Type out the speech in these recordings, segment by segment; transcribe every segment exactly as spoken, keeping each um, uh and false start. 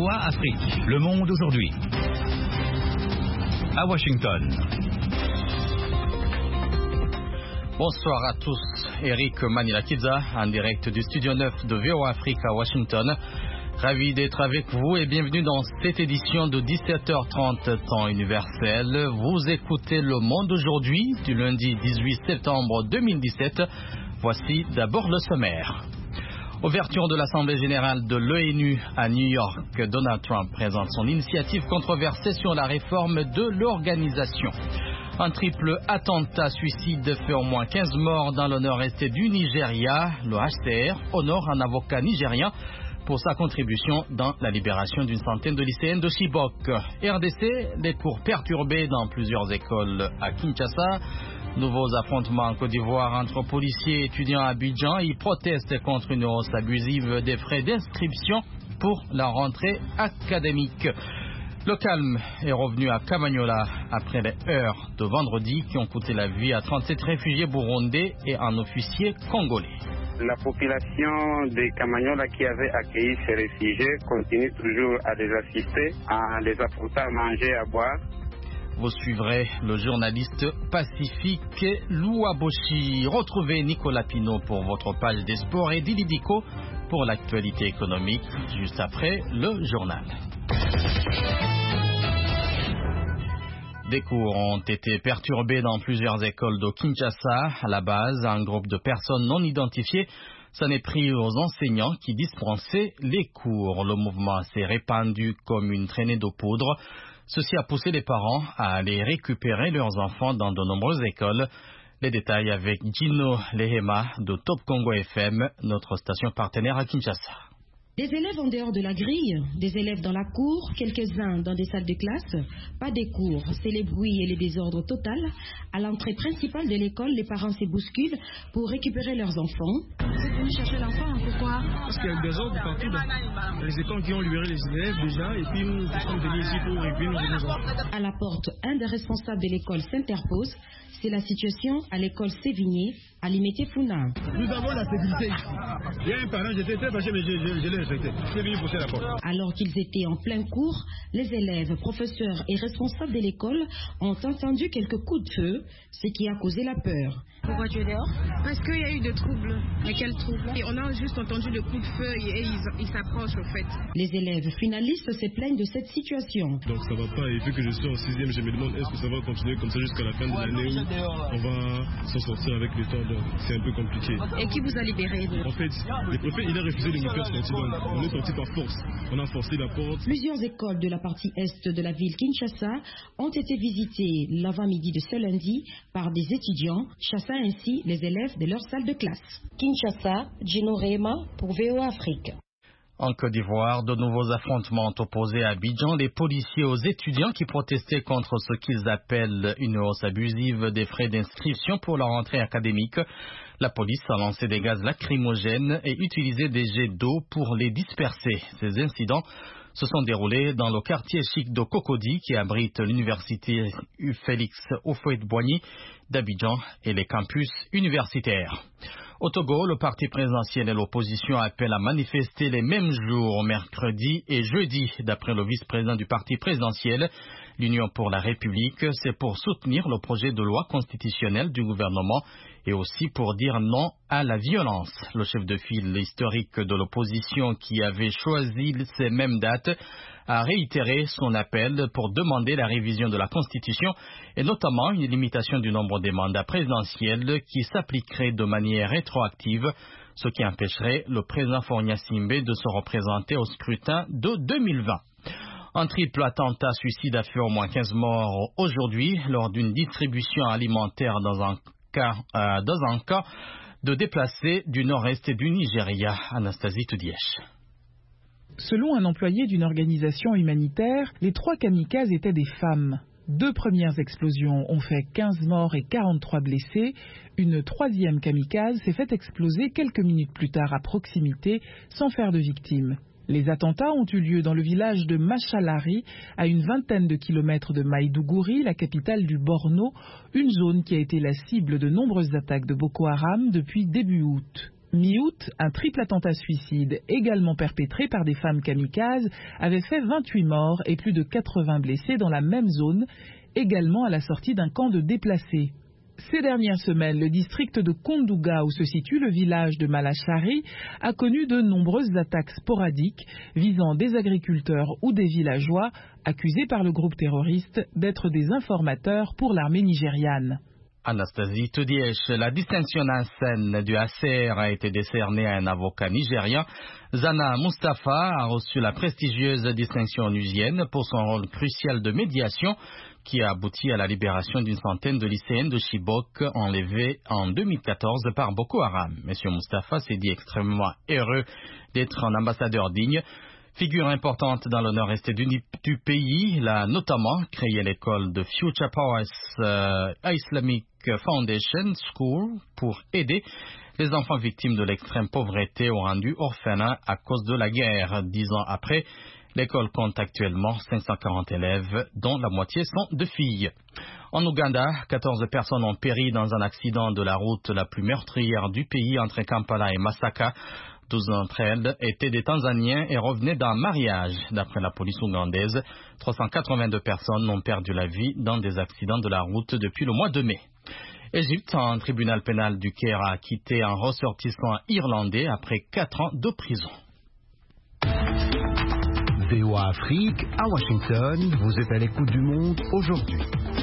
O A Afrique. Le monde aujourd'hui. À Washington. Bonsoir à tous. Eric Manilakidza, en direct du studio neuf de V O A Afrique à Washington. Ravi d'être avec vous et bienvenue dans cette édition de dix-sept heures trente temps universel. Vous écoutez Le Monde aujourd'hui du lundi dix-huit septembre deux mille dix-sept. Voici d'abord le sommaire. Ouverture de l'Assemblée générale de l'ONU à New York, Donald Trump présente son initiative controversée sur la réforme de l'organisation. Un triple attentat suicide fait au moins quinze morts dans le nord-est du Nigeria. Le H C R honore un avocat nigérien pour sa contribution dans la libération d'une centaine de lycéennes de Chibok. R D C, les cours perturbés dans plusieurs écoles à Kinshasa. Nouveaux affrontements en Côte d'Ivoire entre policiers et étudiants à Abidjan. Ils protestent contre une hausse abusive des frais d'inscription pour la rentrée académique. Le calme est revenu à Kamanyola après les heures de vendredi qui ont coûté la vie à trente-sept réfugiés burundais et un officier congolais. La population de Kamanyola qui avait accueilli ces réfugiés continue toujours à les assister, à les apporter à manger, à boire. Vous suivrez le journaliste Pacifique Louaboshi. Retrouvez Nicolas Pinault pour votre page des sports et Didi Diko pour l'actualité économique, juste après le journal. Des cours ont été perturbés dans plusieurs écoles de Kinshasa. À la base, un groupe de personnes non identifiées s'en est pris aux enseignants qui dispensaient les cours. Le mouvement s'est répandu comme une traînée de poudre. Ceci a poussé les parents à aller récupérer leurs enfants dans de nombreuses écoles. Les détails avec Gino Lehema de Top Congo F M, notre station partenaire à Kinshasa. Des élèves en dehors de la grille, des élèves dans la cour, quelques-uns dans des salles de classe, pas des cours, c'est les bruits et les désordres total. À l'entrée principale de l'école, les parents se bousculent pour récupérer leurs enfants. Vous êtes venu chercher l'enfant, pourquoi? Parce qu'il y a des ordres partout dans les écoles qui ont libéré les élèves déjà, et puis nous sommes venus ici pour récupérer nos enfants. À la porte, un des responsables de l'école s'interpose. C'est la situation à l'école Sévigné, à Limete-Funa. Nous avons la sécurité ici. Il y a un parent, j'étais très fâché, mais je, je, je l'ai respecté. C'est venu pousser la porte. Alors qu'ils étaient en plein cours, les élèves, professeurs et responsables de l'école ont entendu quelques coups de feu, ce qui a causé la peur. Pourquoi tu es dehors? Parce qu'il y a eu des troubles. Mais quels troubles? Et on a juste entendu le coup de feu et ils ils s'approchent au fait. Les élèves finalistes se plaignent de cette situation. Donc ça va pas, et vu que je suis en sixième, je me demande est-ce que ça va continuer comme ça jusqu'à la fin de l'année où on va s'en sortir avec le temps, donc c'est un peu compliqué. Et qui vous a libéré? En fait, le préfet il a refusé de nous faire sortir, donc on est sorti par force. On a forcé la porte. Plusieurs écoles de la partie est de la ville Kinshasa ont été visitées l'avant-midi de ce lundi par des étudiants, chassant ainsi les élèves de leur salle de classe. Kinshasa, Gino Rema pour V O A Afrique. En Côte d'Ivoire, de nouveaux affrontements ont opposé à Abidjan les policiers aux étudiants qui protestaient contre ce qu'ils appellent une hausse abusive des frais d'inscription pour leur rentrée académique. La police a lancé des gaz lacrymogènes et utilisé des jets d'eau pour les disperser. Ces incidents se sont déroulés dans le quartier chic de Cocody qui abrite l'université Félix Houphouët-Boigny d'Abidjan et les campus universitaires. Au Togo, le parti présidentiel et l'opposition appellent à manifester les mêmes jours, mercredi et jeudi, d'après le vice-président du parti présidentiel. L'Union pour la République, c'est pour soutenir le projet de loi constitutionnelle du gouvernement et aussi pour dire non à la violence. Le chef de file historique de l'opposition qui avait choisi ces mêmes dates a réitéré son appel pour demander la révision de la Constitution et notamment une limitation du nombre des mandats présidentiels qui s'appliquerait de manière rétroactive, ce qui empêcherait le président Faure Simbe de se représenter au scrutin de deux mille vingt. Un triple attentat suicide a fait au moins quinze morts aujourd'hui lors d'une distribution alimentaire dans un cas, euh, dans un cas de déplacés du nord-est du Nigeria. Anastasie Toudièche. Selon un employé d'une organisation humanitaire, les trois kamikazes étaient des femmes. Deux premières explosions ont fait quinze morts et quarante-trois blessés. Une troisième kamikaze s'est fait exploser quelques minutes plus tard à proximité sans faire de victimes. Les attentats ont eu lieu dans le village de Machalari, à une vingtaine de kilomètres de Maïdougouri, la capitale du Borno, une zone qui a été la cible de nombreuses attaques de Boko Haram depuis début août. Mi-août, un triple attentat suicide, également perpétré par des femmes kamikazes, avait fait vingt-huit morts et plus de quatre-vingts blessés dans la même zone, également à la sortie d'un camp de déplacés. Ces dernières semaines, le district de Kondouga, où se situe le village de Malachari, a connu de nombreuses attaques sporadiques visant des agriculteurs ou des villageois accusés par le groupe terroriste d'être des informateurs pour l'armée nigériane. Anastasie Toudièche, la distinction d'ancienne du A C R a été décernée à un avocat nigérien. Zana Mustafa a reçu la prestigieuse distinction onusienne pour son rôle crucial de médiation qui a abouti à la libération d'une centaine de lycéennes de Chibok enlevés en deux mille quatorze par Boko Haram. Monsieur Mustafa s'est dit extrêmement heureux d'être un ambassadeur digne. Figure importante dans le nord-est du, du pays, il a notamment créé l'école de Future Powers euh, Islamic Foundation School pour aider les enfants victimes de l'extrême pauvreté ou rendus orphelins à cause de la guerre. Dix ans après, l'école compte actuellement cinq cent quarante élèves, dont la moitié sont de filles. En Ouganda, quatorze personnes ont péri dans un accident de la route la plus meurtrière du pays entre Kampala et Masaka. douze d'entre elles étaient des Tanzaniens et revenaient d'un mariage. D'après la police ougandaise, trois cent quatre-vingt-deux personnes ont perdu la vie dans des accidents de la route depuis le mois de mai. Égypte, un tribunal pénal du Caire a acquitté un ressortissant irlandais après quatre ans de prison. V O A Afrique, à Washington, vous êtes à l'écoute du monde aujourd'hui.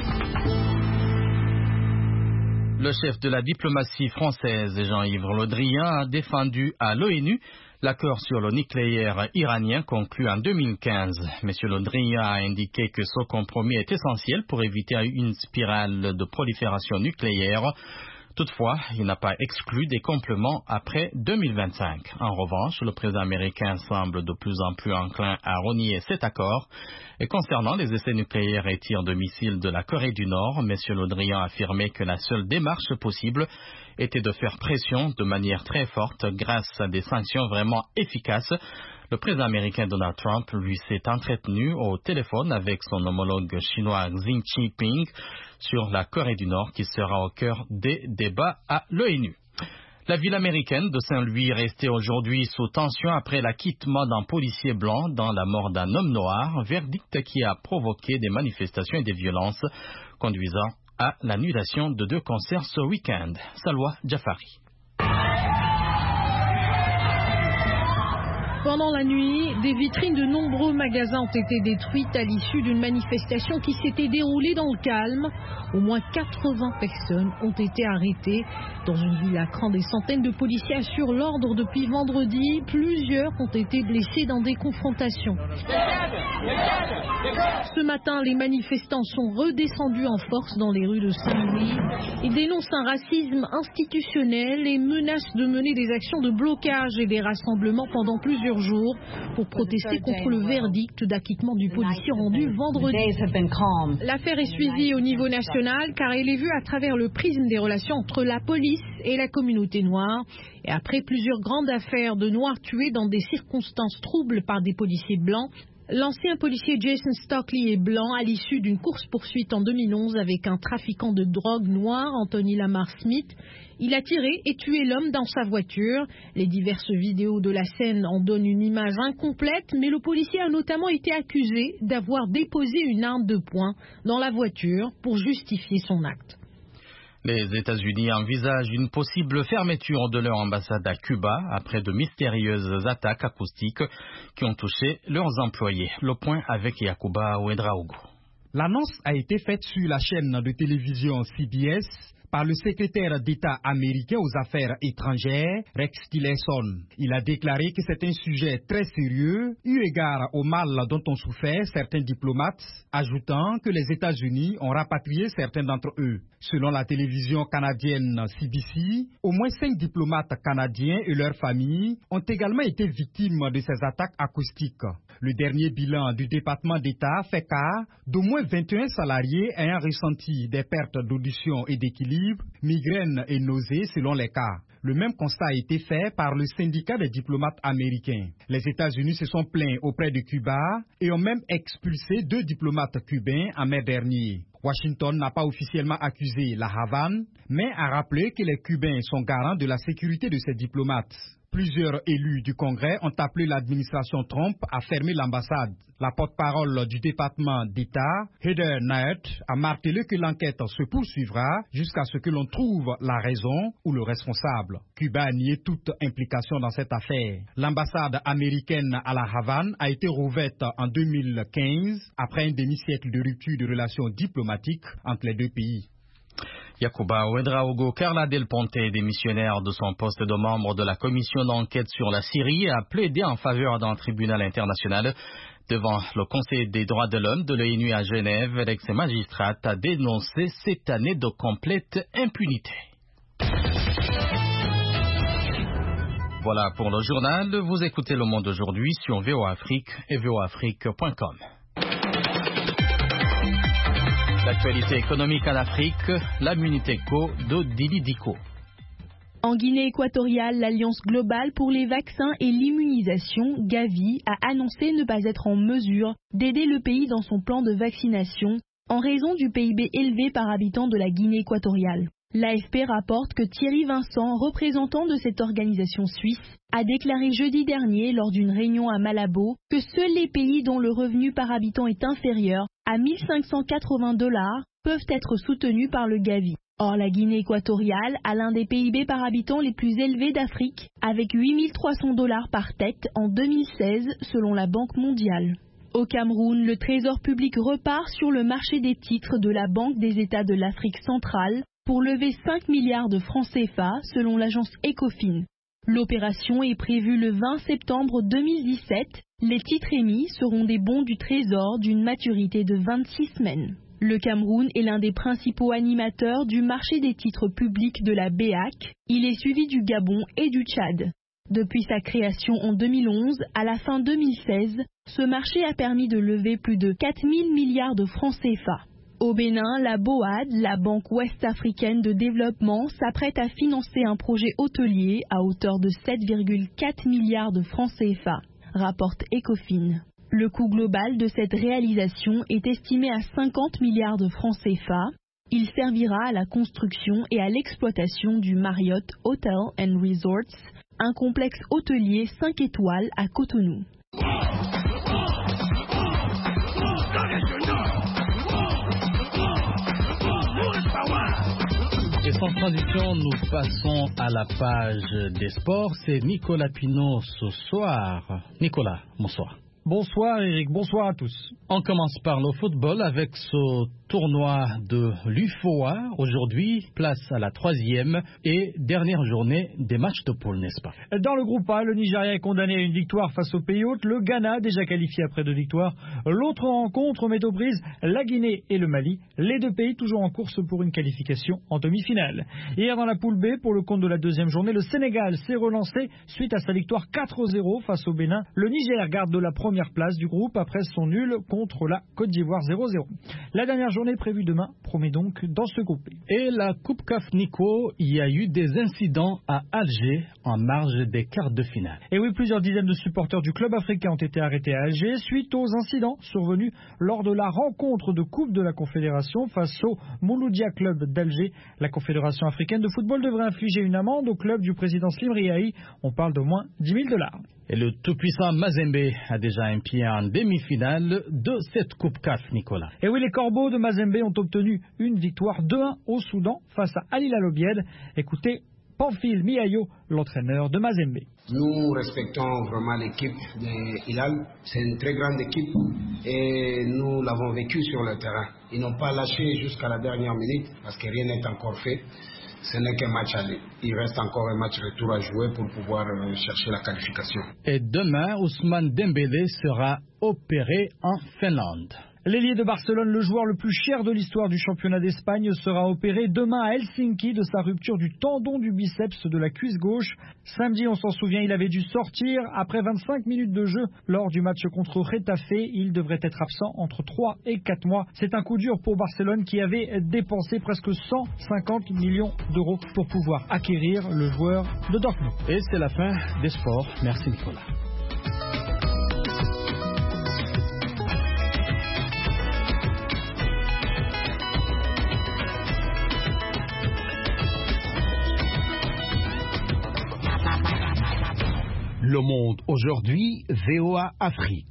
Le chef de la diplomatie française, Jean-Yves Le Drian, a défendu à l'ONU l'accord sur le nucléaire iranien conclu en deux mille quinze. Monsieur Le Drian a indiqué que ce compromis est essentiel pour éviter une spirale de prolifération nucléaire. Toutefois, il n'a pas exclu des compléments après deux mille vingt-cinq. En revanche, le président américain semble de plus en plus enclin à renier cet accord. Et concernant les essais nucléaires et tirs de missiles de la Corée du Nord, M. Le Drian a affirmé que la seule démarche possible était de faire pression de manière très forte grâce à des sanctions vraiment efficaces. Le président américain Donald Trump, lui, s'est entretenu au téléphone avec son homologue chinois Xi Jinping sur la Corée du Nord qui sera au cœur des débats à l'ONU. La ville américaine de Saint-Louis est restée aujourd'hui sous tension après l'acquittement d'un policier blanc dans la mort d'un homme noir, verdict qui a provoqué des manifestations et des violences conduisant à l'annulation de deux concerts ce week-end. Salwa Jafari. Pendant la nuit, des vitrines de nombreux magasins ont été détruites à l'issue d'une manifestation qui s'était déroulée dans le calme. Au moins quatre-vingts personnes ont été arrêtées. Dans une ville à Cran, des centaines de policiers assurent l'ordre depuis vendredi. Plusieurs ont été blessés dans des confrontations. Ce matin, les manifestants sont redescendus en force dans les rues de Saint-Louis. Ils dénoncent un racisme institutionnel et menacent de mener des actions de blocage et des rassemblements pendant plusieurs jours pour protester contre le verdict d'acquittement du policier rendu vendredi. L'affaire est suivie au niveau national car elle est vue à travers le prisme des relations entre la police et la communauté noire. Et après plusieurs grandes affaires de noirs tués dans des circonstances troubles par des policiers blancs, l'ancien policier Jason Stockley est blanc à l'issue d'une course-poursuite en deux mille onze avec un trafiquant de drogue noir, Anthony Lamar Smith. Il a tiré et tué l'homme dans sa voiture. Les diverses vidéos de la scène en donnent une image incomplète, mais le policier a notamment été accusé d'avoir déposé une arme de poing dans la voiture pour justifier son acte. Les États-Unis envisagent une possible fermeture de leur ambassade à Cuba après de mystérieuses attaques acoustiques qui ont touché leurs employés. Le point avec Yacouba Ouedraogo. L'annonce a été faite sur la chaîne de télévision C B S par le secrétaire d'État américain aux affaires étrangères, Rex Tillerson. Il a déclaré que c'est un sujet très sérieux, eu égard au mal dont ont souffert certains diplomates, ajoutant que les États-Unis ont rapatrié certains d'entre eux. Selon la télévision canadienne C B C, au moins cinq diplomates canadiens et leurs familles ont également été victimes de ces attaques acoustiques. Le dernier bilan du département d'État fait cas d'au moins vingt et un salariés ayant ressenti des pertes d'audition et d'équilibre, migraines et nausées selon les cas. Le même constat a été fait par le syndicat des diplomates américains. Les États-Unis se sont plaints auprès de Cuba et ont même expulsé deux diplomates cubains en mai dernier. Washington n'a pas officiellement accusé la Havane, mais a rappelé que les Cubains sont garants de la sécurité de ces diplomates. Plusieurs élus du Congrès ont appelé l'administration Trump à fermer l'ambassade. La porte-parole du département d'État, Heather Nauert, a martelé que l'enquête se poursuivra jusqu'à ce que l'on trouve la raison ou le responsable. Cuba a nié toute implication dans cette affaire. L'ambassade américaine à la Havane a été rouverte en deux mille quinze après un demi-siècle de rupture de relations diplomatiques entre les deux pays. Yacouba Ouedraogo Carla Del Ponte, démissionnaire de son poste de membre de la commission d'enquête sur la Syrie, a plaidé en faveur d'un tribunal international. Devant le Conseil des droits de l'homme de l'ONU à Genève, l'ex-magistrate a dénoncé cette année de complète impunité. Voilà pour le journal. Vous écoutez Le Monde aujourd'hui sur V O A Afrique et V O A Afrique point com. L'actualité économique en Afrique, la Muniteco de Dili Diko. En Guinée équatoriale, l'Alliance globale pour les vaccins et l'immunisation, Gavi, a annoncé ne pas être en mesure d'aider le pays dans son plan de vaccination en raison du P I B élevé par habitant de la Guinée équatoriale. L'A F P rapporte que Thierry Vincent, représentant de cette organisation suisse, a déclaré jeudi dernier lors d'une réunion à Malabo que seuls les pays dont le revenu par habitant est inférieur à mille cinq cent quatre-vingts dollars peuvent être soutenus par le Gavi. Or, la Guinée équatoriale a l'un des P I B par habitant les plus élevés d'Afrique, avec huit mille trois cents dollars par tête en deux mille seize, selon la Banque mondiale. Au Cameroun, le Trésor public repart sur le marché des titres de la Banque des États de l'Afrique centrale pour lever cinq milliards de francs C F A, selon l'agence Ecofin. L'opération est prévue le vingt septembre deux mille dix-sept. Les titres émis seront des bons du Trésor d'une maturité de vingt-six semaines. Le Cameroun est l'un des principaux animateurs du marché des titres publics de la B A C. Il est suivi du Gabon et du Tchad. Depuis sa création en deux mille onze, à la fin deux mille seize, ce marché a permis de lever plus de quatre mille milliards de francs C F A. Au Bénin, la B O A D, la Banque ouest-africaine de développement, s'apprête à financer un projet hôtelier à hauteur de sept virgule quatre milliards de francs C F A, rapporte Ecofin. Le coût global de cette réalisation est estimé à cinquante milliards de francs C F A. Il servira à la construction et à l'exploitation du Marriott Hotel and Resorts, un complexe hôtelier cinq étoiles à Cotonou. Et sans transition, nous passons à la page des sports. C'est Nicolas Pinault ce soir. Nicolas, bonsoir. Bonsoir Eric, bonsoir à tous. On commence par le football avec ce tournoi de l'U F O A. Aujourd'hui, place à la troisième et dernière journée des matchs de poule, n'est-ce pas? Dans le groupe A, le Nigeria est condamné à une victoire face au pays hôte. Le Ghana, déjà qualifié après deux victoires. L'autre rencontre met aux prises la Guinée et le Mali. Les deux pays toujours en course pour une qualification en demi-finale. Hier dans la poule B, pour le compte de la deuxième journée, le Sénégal s'est relancé suite à sa victoire quatre zéro face au Bénin. Le Niger garde de la première place du groupe après son nul contre la Côte d'Ivoire zéro zéro. La dernière journée prévue demain promet donc dans ce groupe. Et la Coupe C A F Nico, il y a eu des incidents à Alger en marge des quarts de finale. Et oui, plusieurs dizaines de supporters du club africain ont été arrêtés à Alger suite aux incidents survenus lors de la rencontre de Coupe de la Confédération face au Mouloudia Club d'Alger. La Confédération africaine de football devrait infliger une amende au club du président Slim Riahi. On parle d'au moins dix mille dollars. Et le tout-puissant Mazembe a déjà un pied en demi-finale de cette Coupe C A F, Nicolas. Et oui, les Corbeaux de Mazembe ont obtenu une victoire deux un au Soudan face à Al Hilal Obied. Écoutez Pamphile Miayo, l'entraîneur de Mazembe. Nous respectons vraiment l'équipe de Hilal. C'est une très grande équipe et nous l'avons vécu sur le terrain. Ils n'ont pas lâché jusqu'à la dernière minute parce que rien n'est encore fait. Ce n'est qu'un match aller. Il reste encore un match retour à jouer pour pouvoir chercher la qualification. Et demain, Ousmane Dembélé sera opéré en Finlande. L'ailier de Barcelone, le joueur le plus cher de l'histoire du championnat d'Espagne, sera opéré demain à Helsinki de sa rupture du tendon du biceps de la cuisse gauche. Samedi, on s'en souvient, il avait dû sortir après vingt-cinq minutes de jeu lors du match contre Getafe. Il devrait être absent entre trois et quatre mois. C'est un coup dur pour Barcelone qui avait dépensé presque cent cinquante millions d'euros pour pouvoir acquérir le joueur de Dortmund. Et c'est la fin des sports. Merci Nicolas. Le Monde aujourd'hui, V O A Afrique.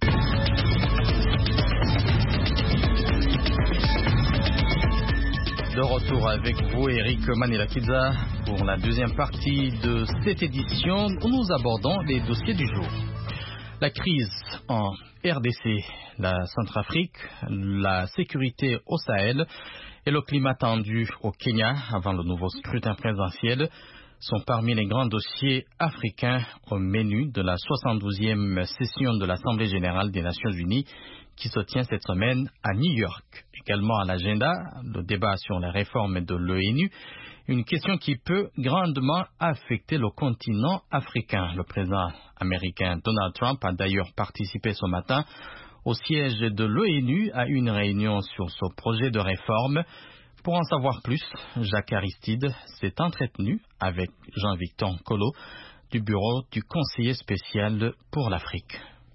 De retour avec vous, Eric Manilakidza, pour la deuxième partie de cette édition où nous abordons les dossiers du jour. La crise en R D C, la Centrafrique, la sécurité au Sahel et le climat tendu au Kenya avant le nouveau scrutin présidentiel sont parmi les grands dossiers africains au menu de la soixante-douzième session de l'Assemblée générale des Nations unies qui se tient cette semaine à New York. Également à l'agenda, le débat sur la réforme de l'ONU, une question qui peut grandement affecter le continent africain. Le président américain Donald Trump a d'ailleurs participé ce matin au siège de l'ONU à une réunion sur ce projet de réforme. Pour en savoir plus, Jacques Aristide s'est entretenu avec Jean-Victor Nkolo du bureau du conseiller spécial pour l'Afrique.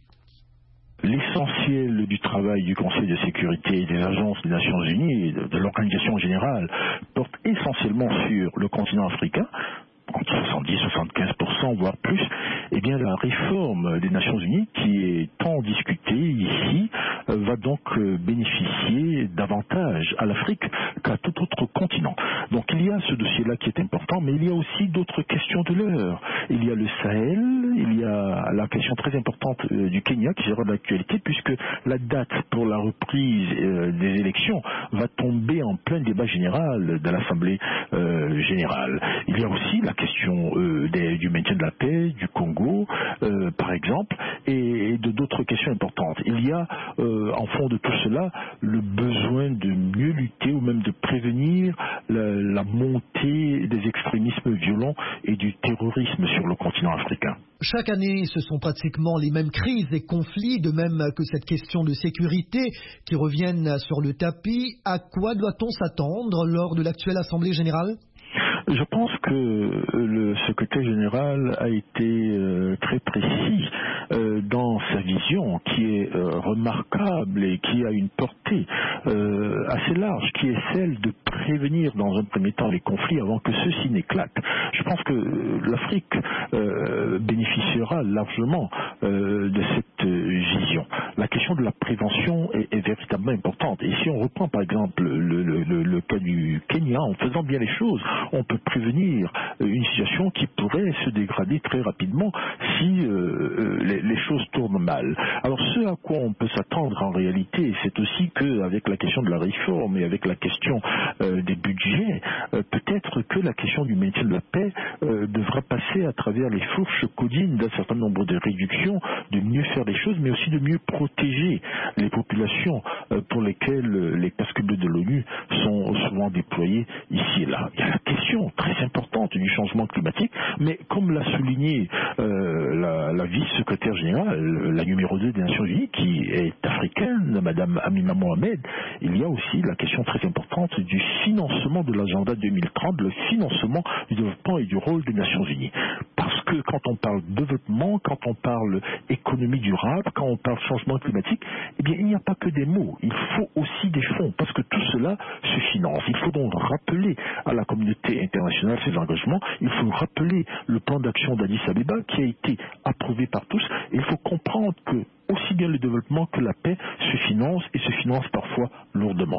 L'essentiel du travail du Conseil de sécurité et des agences des Nations Unies et de, de l'organisation générale porte essentiellement sur le continent africain, entre soixante-dix à soixante-quinze pour cent voire plus. Eh bien, la réforme des Nations Unies, qui est tant discutée ici, euh, va donc euh, bénéficier davantage à l'Afrique qu'à tout autre continent. Donc il y a ce dossier-là qui est important, mais il y a aussi d'autres questions de l'heure. Il y a le Sahel, il y a la question très importante euh, du Kenya qui sera d'actualité, puisque la date pour la reprise euh, des élections va tomber en plein débat général de l'Assemblée euh, générale. Il y a aussi la question euh, des, du maintien de la paix, du Congo, euh, par exemple, et, et de d'autres questions importantes. Il y a, euh, en fond de tout cela, le besoin de mieux lutter ou même de prévenir la, la montée des extrémismes violents et du terrorisme sur le continent africain. Chaque année, ce sont pratiquement les mêmes crises et conflits, de même que cette question de sécurité qui reviennent sur le tapis. À quoi doit-on s'attendre lors de l'actuelle Assemblée générale ? Je pense que le secrétaire général a été euh, très précis euh, dans sa vision, qui est euh, remarquable et qui a une portée euh, assez large, qui est celle de prévenir dans un premier temps les conflits avant que ceux-ci n'éclatent. Je pense que l'Afrique euh, bénéficiera largement euh, de cette vision. La question de la prévention est, est véritablement importante. Et si on reprend par exemple le, le, le, le cas du Kenya, en faisant bien les choses, on peut prévenir une situation qui pourrait se dégrader très rapidement si euh, les, les choses tournent mal. Alors ce à quoi on peut s'attendre en réalité, c'est aussi qu'avec la question de la réforme et avec la question euh, des budgets, euh, peut-être que la question du maintien de la paix euh, devra passer à travers les fourches codines d'un certain nombre de réductions, de mieux faire les choses, mais aussi de mieux protéger les populations euh, pour lesquelles les casques bleus de l'ONU sont souvent déployés ici et là. Il y a la question très importante du changement climatique, mais comme l'a souligné euh, la, la vice-secrétaire générale, la numéro deux des Nations Unies, qui est africaine, Madame Amina Mohamed, il y a aussi la question très importante du financement de l'agenda deux mille trente, le financement du développement et du rôle des Nations Unies. Parce que quand on parle développement, quand on parle économie durable, quand on parle changement climatique, eh bien il n'y a pas que des mots, il faut aussi des fonds, parce que tout cela se finance. Il faut donc rappeler à la communauté internationale ses engagements, il faut rappeler le plan d'action d'Addis Abeba qui a été approuvé par tous, et il faut comprendre que aussi bien le développement que la paix se financent et se financent parfois lourdement.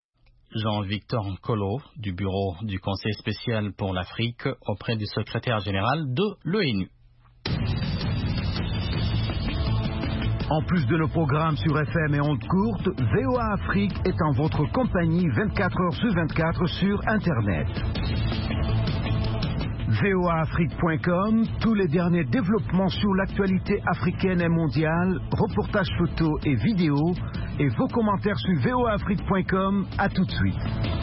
Jean-Victor Nkolo du bureau du Conseil spécial pour l'Afrique auprès du secrétaire général de l'ONU. En plus de nos programmes sur F M et ondes courtes, V O A Afrique est en votre compagnie vingt-quatre heures sur vingt-quatre sur Internet. V O A Afrique point com, tous les derniers développements sur l'actualité africaine et mondiale, reportages photos et vidéos, et vos commentaires sur V O A Afrique point com. À tout de suite.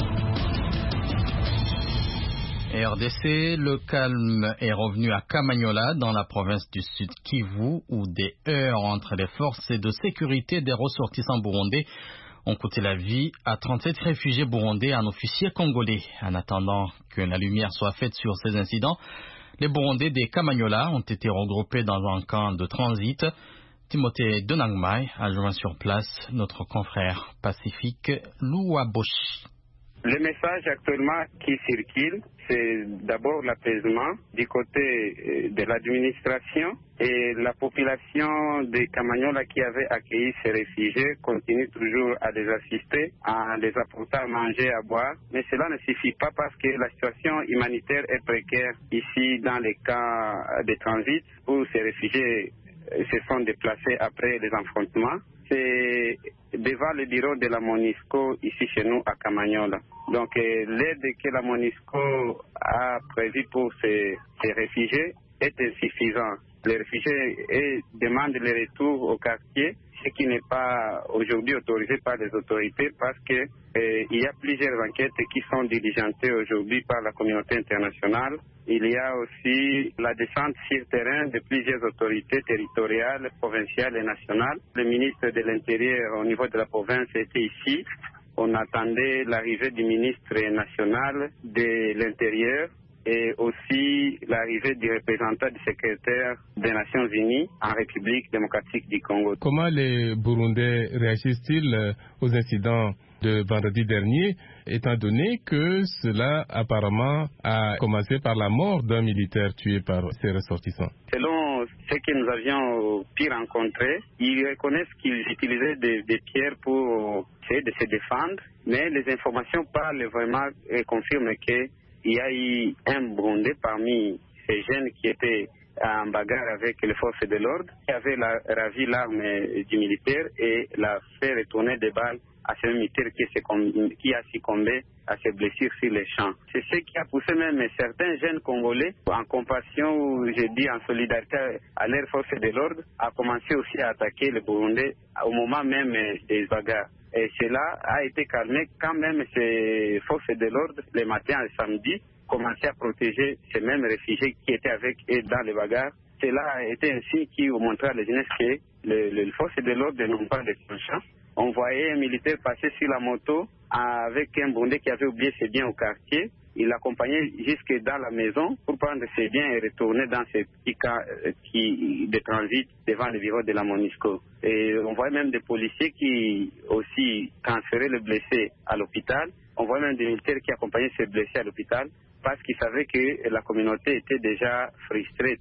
R D C, le calme est revenu à Kamanyola, dans la province du Sud Kivu, où des heurts entre les forces de sécurité des ressortissants burundais ont coûté la vie à trente-sept réfugiés burundais et un officier congolais. En attendant que la lumière soit faite sur ces incidents, les Burundais des Kamanyola ont été regroupés dans un camp de transit. Timothée Denangmai a joint sur place notre confrère pacifique Louaboshi. Le message actuellement qui circule, c'est d'abord l'apaisement du côté de l'administration, et la population de Kamanyola qui avait accueilli ces réfugiés continue toujours à les assister, à les apporter à manger, à boire. Mais cela ne suffit pas parce que la situation humanitaire est précaire ici dans les camps de transit où ces réfugiés se sont déplacés après les affrontements. C'est devant le bureau de la MONUSCO ici chez nous à Kamanyola. Donc euh, l'aide que la MONUSCO a prévue pour ces, ces réfugiés est insuffisante. Les réfugiés eh, demandent le retour au quartier, ce qui n'est pas aujourd'hui autorisé par les autorités parce que eh, il y a plusieurs enquêtes qui sont diligentées aujourd'hui par la communauté internationale. Il y a aussi la descente sur terrain de plusieurs autorités territoriales, provinciales et nationales. Le ministre de l'Intérieur au niveau de la province était ici. On attendait l'arrivée du ministre national de l'Intérieur et aussi l'arrivée du représentant du secrétaire des Nations Unies en République démocratique du Congo. Comment les Burundais réagissent-ils aux incidents de vendredi dernier, étant donné que cela apparemment a commencé par la mort d'un militaire tué par ses ressortissants? Selon ce que nous avions pu rencontrer, ils reconnaissent qu'ils utilisaient des, des pierres pour essayer de se défendre, mais les informations parlent vraiment et confirment qu'il y a eu un Burundais parmi ces jeunes qui étaient en bagarre avec les forces de l'ordre, qui avait la, ravi l'arme du militaire et l'a fait retourner des balles à ce militaire qui, qui a succombé à ses blessures sur les champs. C'est ce qui a poussé même certains jeunes Congolais, en compassion ou je dis en solidarité à leurs forces de l'ordre, à commencer aussi à attaquer les Burundais au moment même des bagarres. Et cela a été calmé quand même ces forces de l'ordre, le matin et samedi, commençaient à protéger ces mêmes réfugiés qui étaient avec eux dans les bagarres. Cela a été un signe qui montrait à la jeunesse que les, les forces de l'ordre n'ont pas de conscience. On voyait un militaire passer sur la moto avec un Burundais qui avait oublié ses biens au quartier. Il l'accompagnait jusque dans la maison pour prendre ses biens et retourner dans ces petits cas qui, de transit devant le bureau de la MONUSCO. Et on voit même des policiers qui aussi transféraient les blessés à l'hôpital. On voit même des militaires qui accompagnaient ces blessés à l'hôpital parce qu'ils savaient que la communauté était déjà frustrée.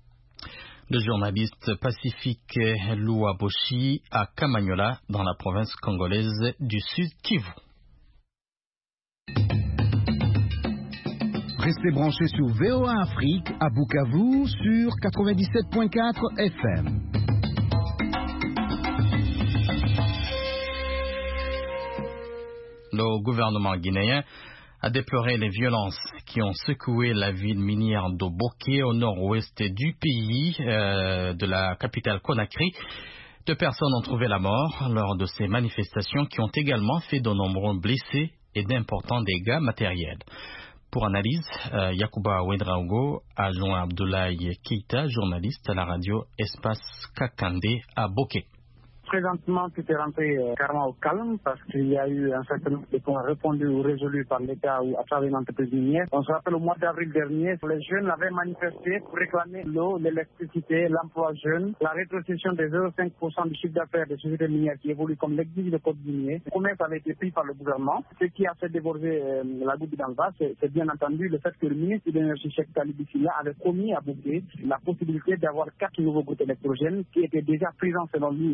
Le journaliste pacifique Louaboshi à Kamanyola, dans la province congolaise du Sud Kivu. Restez branchés sur V O A Afrique à Bukavu sur quatre-vingt-dix-sept point quatre F M. Le gouvernement guinéen a déploré les violences qui ont secoué la ville minière d'Oboké au nord-ouest du pays, euh, de la capitale Conakry. Deux personnes ont trouvé la mort lors de ces manifestations qui ont également fait de nombreux blessés et d'importants dégâts matériels. Pour analyse, euh, Yacouba Ouedraogo a joint Abdoulaye Keita, journaliste à la radio Espace Kakandé à Boké. Présentement, tout est rentré euh, carrément au calme parce qu'il y a eu un certain nombre de points répondus ou résolus par l'État ou à travers une entreprise minière. On se rappelle au mois d'avril dernier, les jeunes avaient manifesté pour réclamer l'eau, l'électricité, l'emploi jeune, la rétrocession des zéro virgule cinq pour cent du chiffre d'affaires des sociétés minières qui évoluent comme l'exige le code minier. Le commerce avait été pris par le gouvernement. Ce qui a fait déborder euh, la goutte dans le vase, c'est, c'est bien entendu le fait que le ministre de l'énergie, Cheikh Talibou Sylla, avait promis à Boké la possibilité d'avoir quatre nouveaux gouttes électrogènes qui étaient déjà présents selon lui à Conakry.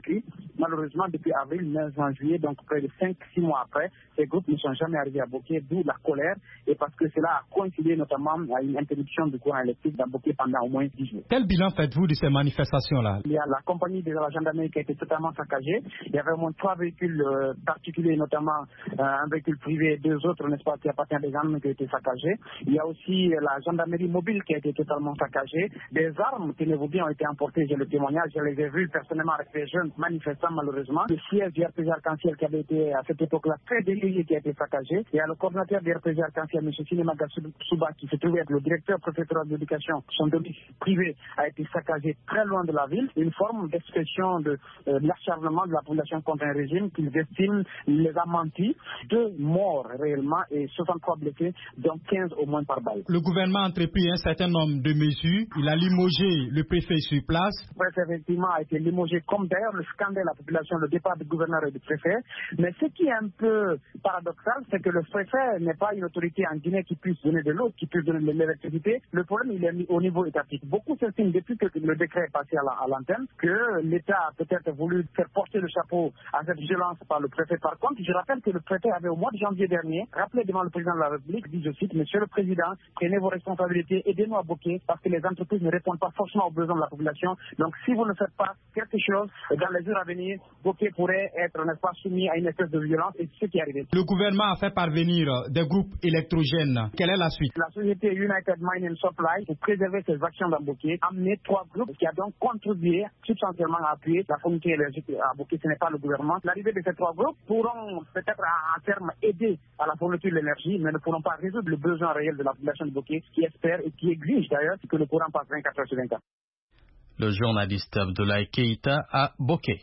inscrits. Malheureusement, depuis avril, mai, juin, juillet, donc près de cinq six mois après, ces groupes ne sont jamais arrivés à Boké, d'où la colère, et parce que cela a coïncidé notamment à une interruption du courant électrique dans Boké pendant au moins dix jours. Quel bilan faites-vous de ces manifestations-là? Il y a la compagnie de la gendarmerie qui a été totalement saccagée. Il y avait au moins trois véhicules euh, particuliers, notamment euh, un véhicule privé et deux autres, n'est-ce pas, qui appartiennent à des gendarmes qui ont été saccagés. Il y a aussi euh, la gendarmerie mobile qui a été totalement saccagée. Des armes, tenez-vous bien, ont été emportées, j'ai le témoignage, je les ai vus personnellement avec des jeunes manifestants malheureusement. Le siège du R P G Arc-en-Ciel qui avait été à cette époque-là très délié qui a été saccagé. Il y a le coordinateur du R P G Arc-en-Ciel, M. Sinemaga Souba, qui se trouvait être le directeur préfectoral de l'éducation. Son domicile privé a été saccagé très loin de la ville. Une forme d'expression de, euh, de l'acharnement de la population contre un régime qu'ils estiment les a menti. Deux morts réellement et soixante-trois blessés, dont quinze au moins par balle. Le gouvernement a entrepris un certain nombre de mesures. Il a limogé le préfet sur place. Le préfet effectivement a été limogé, comme d'ailleurs le scandale de la population, le départ du gouverneur et du préfet. Mais ce qui est un peu paradoxal, c'est que le préfet n'est pas une autorité en Guinée qui puisse donner de l'eau, qui puisse donner de l'électricité. Le problème, il est mis au niveau étatique. Beaucoup s'estiment, depuis que le décret est passé à l'antenne, que l'État a peut-être voulu faire porter le chapeau à cette violence par le préfet. Par contre, je rappelle que le préfet avait au mois de janvier dernier rappelé devant le président de la République, dit je cite, Monsieur le Président, prenez vos responsabilités, aidez-nous à Boké, parce que les entreprises ne répondent pas forcément aux besoins de la population. Donc si vous ne faites pas quelque chose, dans les jours à venir, Boké pourrait être, n'est-ce pas, soumis à une espèce de violence, et c'est ce qui est arrivé. Le gouvernement a fait parvenir des groupes électrogènes. Quelle est la suite? La société United Mine and Supply, pour préserver ses actions dans Boké, a amené trois groupes qui a donc contribué substantiellement à appuyer la fourniture énergétique à Boké. Ce n'est pas le gouvernement. L'arrivée de ces trois groupes pourront peut-être à, à terme aider à la fourniture de l'énergie, mais ne pourront pas résoudre le besoin réel de la population de Boké, qui espère et qui exige d'ailleurs que le courant passe vingt-quatre heures sur vingt-quatre. Le journaliste Abdoulaye Keïta à Boké.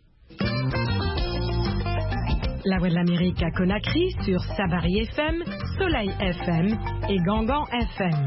La Voix de l'Amérique à Conakry sur Sabari F M, Soleil F M et Gangan F M.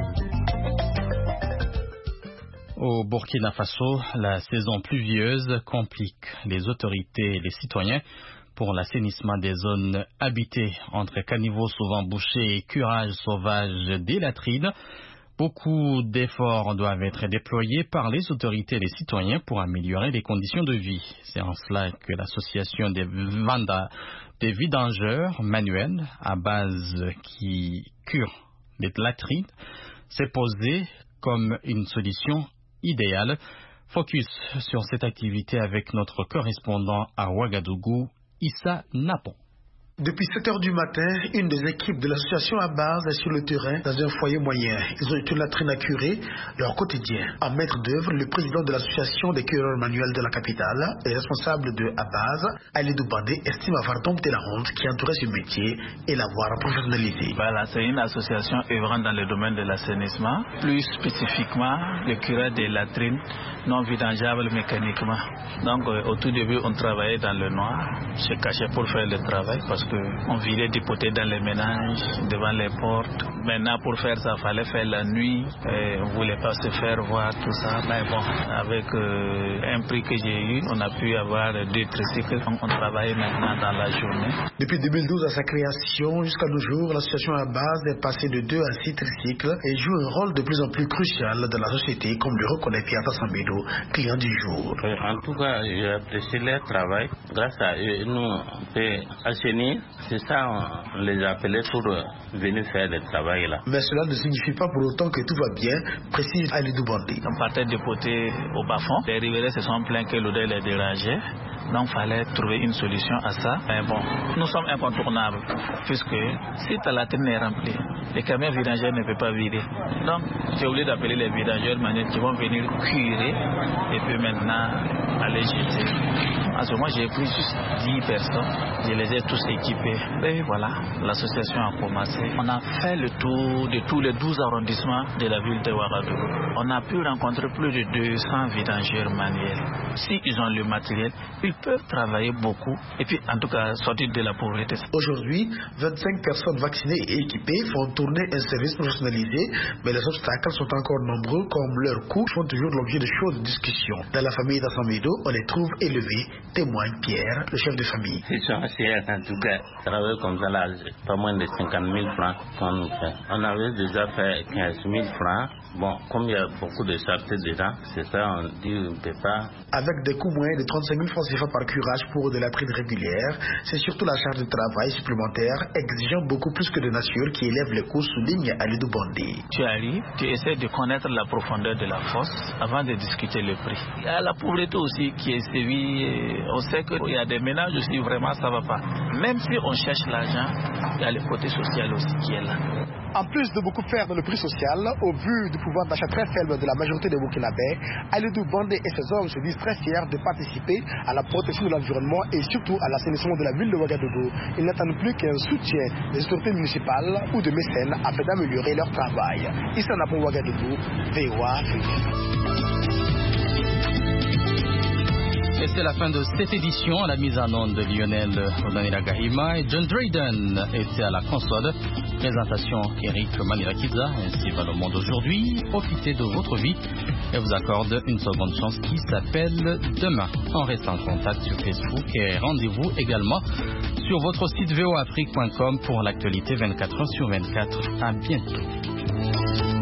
Au Burkina Faso, la saison pluvieuse complique les autorités et les citoyens pour l'assainissement des zones habitées entre caniveaux souvent bouchés et curages sauvages des latrines. Beaucoup d'efforts doivent être déployés par les autorités et les citoyens pour améliorer les conditions de vie. C'est en cela que l'association des, vanda, des vidangeurs manuels à base qui curent les latrines s'est posée comme une solution idéale. Focus sur cette activité avec notre correspondant à Ouagadougou, Issa Napon. Depuis sept heures du matin, une des équipes de l'association à base est sur le terrain dans un foyer moyen. Ils ont une latrine à curer leur quotidien. En maître d'œuvre, le président de l'association des cureurs manuels de la capitale et responsable de Abaz, Alidou Bandé, estime avoir dompté la honte qui entourait ce métier et l'avoir professionnalisé. Voilà, c'est une association œuvrant dans le domaine de l'assainissement, plus spécifiquement le curage des latrines non vidangeables mécaniquement. Donc euh, au tout début, on travaillait dans le noir, se cachait pour faire le travail parce qu'on virait du poté dans les ménages, devant les portes. Maintenant, pour faire ça, il fallait faire la nuit. Et on ne voulait pas se faire voir tout ça. Mais bon, avec euh, un prix que j'ai eu, on a pu avoir deux tricycles. On travaille maintenant dans la journée. Depuis deux mille douze, à sa création, jusqu'à nos jours, l'association à base est passée de deux à six tricycles et joue un rôle de plus en plus crucial dans la société, comme le reconnaît Pierre Tassambedo, client du jour. En tout cas, j'ai apprécié leur travail. Grâce à eux, nous, on peut assainir. C'est ça, on les a appelés pour venir faire le travail là. Mais cela ne signifie pas pour autant que tout va bien, précise Alidou Bandé. On partait de poté au bas-fond. Les riverains se sont plaints que l'odeur les dérangeait. Donc, il fallait trouver une solution à ça. Mais bon, nous sommes incontournables, puisque si ta latrine est remplie, les camions vidangeurs ne peuvent pas vider. Donc, j'ai oublié d'appeler les vidangeurs manuels qui vont venir curer et puis maintenant aller jeter. En ce moment, j'ai pris juste dix personnes. Je les ai tous équipés. Et voilà, l'association a commencé. On a fait le tour de tous les douze arrondissements de la ville de Ouagadougou. On a pu rencontrer plus de deux cents vidangeurs manuels. S'ils ont le matériel, ils peuvent travailler beaucoup et puis en tout cas sortir de la pauvreté. Aujourd'hui, vingt-cinq personnes vaccinées et équipées font tourner un service professionnalisé, mais les obstacles sont encore nombreux, comme leurs coûts font toujours l'objet de chaudes discussions. Dans la famille d'Assambedo, on les trouve élevés, témoigne Pierre, le chef de famille. Ils sont chers en tout cas. Travailler comme ça là, pas moins de cinquante mille francs qu'on nous fait. On avait déjà fait quinze mille francs. Bon, comme il y a beaucoup de chartes dedans, c'est ça, on dit on ne peut pas. Avec des coûts moyens de trente-cinq mille francs C F A parfois par curage pour de la latrines régulières. C'est surtout la charge de travail supplémentaire exigeant beaucoup plus que de nature qui élève les coûts, souligne Alidou Bondé. Tu arrives, tu essaies de connaître la profondeur de la fosse avant de discuter le prix. Il y a la pauvreté aussi qui est sévie. On sait qu'il y a des ménages aussi, vraiment ça va pas. Même si on cherche l'argent, il y a le côté social aussi qui est là. En plus de beaucoup faire dans le prix social, au vu du pouvoir d'achat très faible de la majorité des Burkinabés, Alidou Bondé et ses hommes se disent très fiers de participer à la protection de l'environnement et surtout à l'assainissement de la ville de Ouagadougou. Ils n'attendent plus qu'un soutien des autorités municipales ou de mécènes afin d'améliorer leur travail. Issa Napon Ouagadougou, V O A Afrique. Et c'est la fin de cette édition. À la mise en onde de Lionel Odanira Gahima et John Drayden était à la console. Présentation Eric Manirakiza. Ainsi va le monde aujourd'hui. Profitez de votre vie et vous accorde une seconde chance qui s'appelle Demain. On reste en contact sur Facebook et rendez-vous également sur votre site v o afrique point com pour l'actualité vingt-quatre heures sur vingt-quatre. À bientôt.